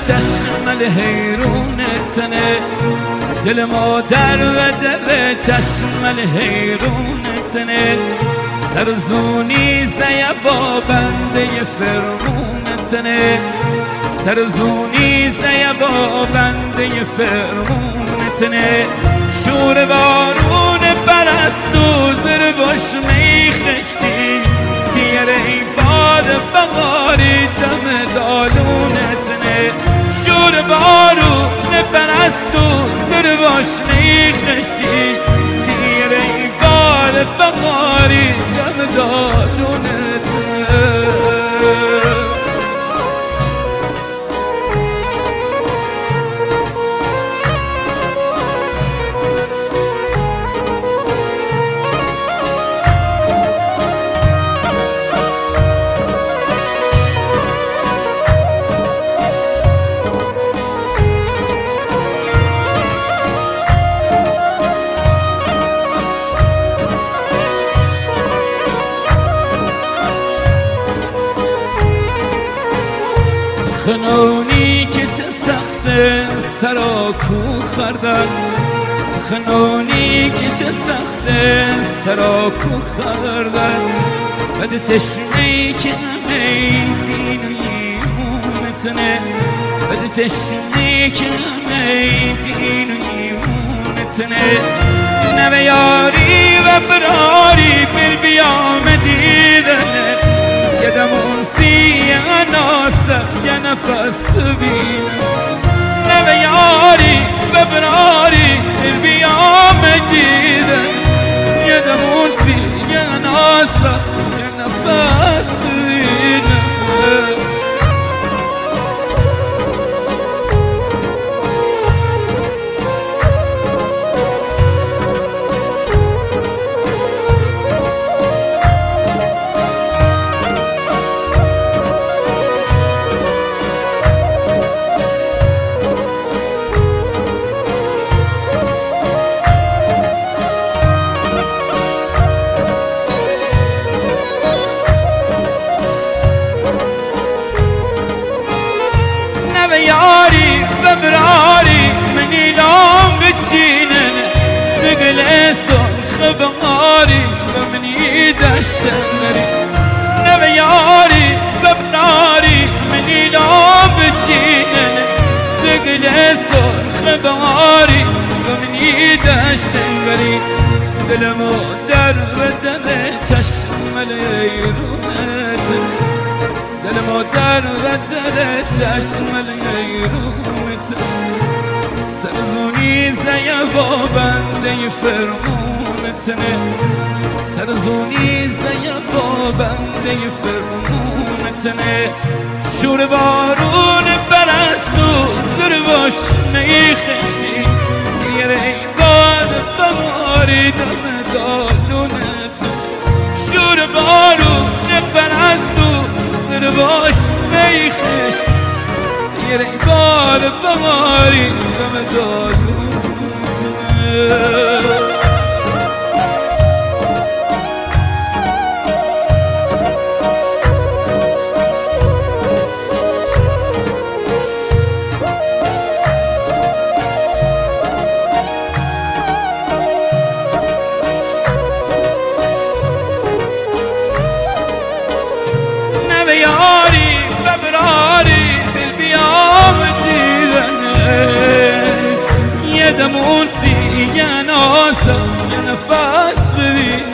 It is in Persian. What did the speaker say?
چشم الحیرون تنه دل مادر و در چشم الحیرون تنه سرزونی زیبا بنده فرمون تنه سرزونی زیبا بنده فرمون تنه شور بارون پرستو زر باش می خشتی تیره باد بغاری دم دالونتنه شور بارون پرستو زر باش می خشتی تیره باد بغاری دم دالونتنه خنونی که چه سخته سراکو خردن خنونی که چه سخته سراکو خردن بد چشمی که نمیدین و ایمونتنه بد چشمی که نمیدین و ایمونتنه نوه یاری و براری بل بیام دیدنت یدمون سیه ناسم یه نفس ببینم نوه یاری و براری بل بیام دیدن یدمون سیه ناسم یه نفس ببینم یاری و براری منی لام بچینن تقل سرخ بغاری و منی دشتن بری نو یاری و براری منی لام بچینن تقل سرخ بغاری و منی دشتن بری دلمو در و در چشم الحیرونت دل مادر و در چشم الحیرونت سرزونی زیبا بنده فرمونتنه سرزونی زیبا بنده فرمونتنه شور بارون پرستو زر باش نیخشتی تیره باد بغاری دم دالونت شور بارون پرستو زر باش میخشت یه بار بغاری دم دالونتنه یاری و براری دل بیام دیدنت یه دمون سیگه ناسم یه نفس ببین